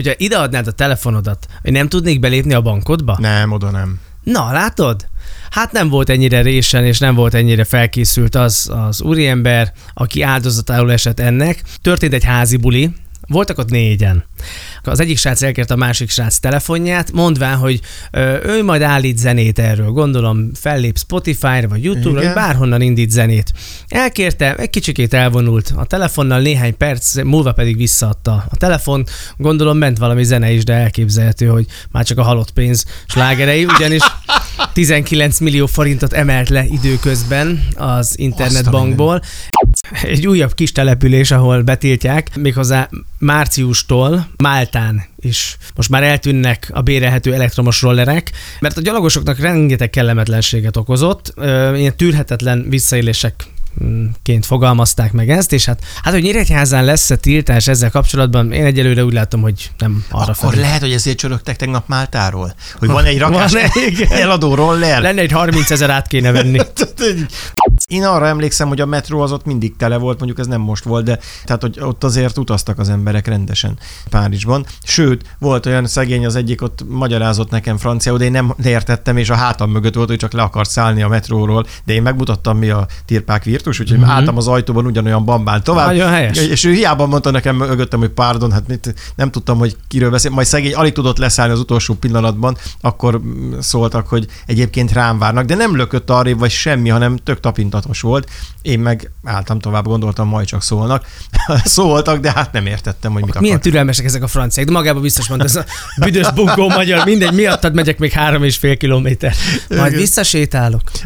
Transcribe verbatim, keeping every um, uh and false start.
Hogyha ideadnád a telefonodat, hogy nem tudnék belépni a bankodba? Nem, oda nem. Na, látod? Hát nem volt ennyire résen, és nem volt ennyire felkészült az az úriember, aki áldozatául esett ennek. Történt egy házi buli, voltak ott négyen. Az egyik srác elkérte a másik srác telefonját, mondván, hogy ö, ő majd állít zenét erről. Gondolom fellép Spotify-ra vagy YouTube-ra, vagy bárhonnan indít zenét. Elkérte, egy kicsikét elvonult a telefonnal, néhány perc múlva pedig visszaadta a telefont. Gondolom ment valami zene is, de elképzelhető, hogy már csak a halott pénz slágerei, ugyanis tizenkilenc millió forintot emelt le időközben az internetbankból. Egy újabb kis település, ahol betiltják, méghozzá márciustól Máltán is most már eltűnnek a bérelhető elektromos rollerek, mert a gyalogosoknak rengeteg kellemetlenséget okozott, ilyen tűrhetetlen visszaélések-ként fogalmazták meg ezt, és hát, hát hogy Nyíregyházán lesz-e tiltás ezzel kapcsolatban, én egyelőre úgy látom, hogy nem arra Akkor felé. lehet, hogy ezért csörögtek tegnap Máltáról? Hogy van egy rakás Van egy, eladó roller? Lenne egy harmincezer át kéne venni. Én arra emlékszem, hogy a metró az ott mindig tele volt, mondjuk ez nem most volt, de tehát, hogy ott azért utaztak az emberek rendesen Párizsban. Sőt, volt olyan szegény, az egyik ott magyarázott nekem franciául, de én nem értettem, és a hátam mögött volt, hogy csak le akart szállni a metróról, de én megmutattam, mi a tirpák virtus, úgyhogy mm-hmm. álltam az ajtóban ugyanolyan bambán tovább. Nagyon helyes. És ő hiába mondta nekem mögöttem, hogy pardon, hát mit, nem tudtam, hogy kiről beszél. Majd szegény alig tudott leszállni az utolsó pillanatban, akkor szóltak, hogy egyébként rám várnak, de nem lökött arrébb, vagy semmi, hanem tök tapintatos volt. Én meg álltam tovább, gondoltam, majd csak szólnak. Szóltak, de hát nem értettem, hogy mit akar. Milyen türelmesek ezek a franciák, de magában biztos mondta, ez a büdös bunkó magyar, mindegy, miattad megyek még három és fél kilométer. Majd visszasétálok.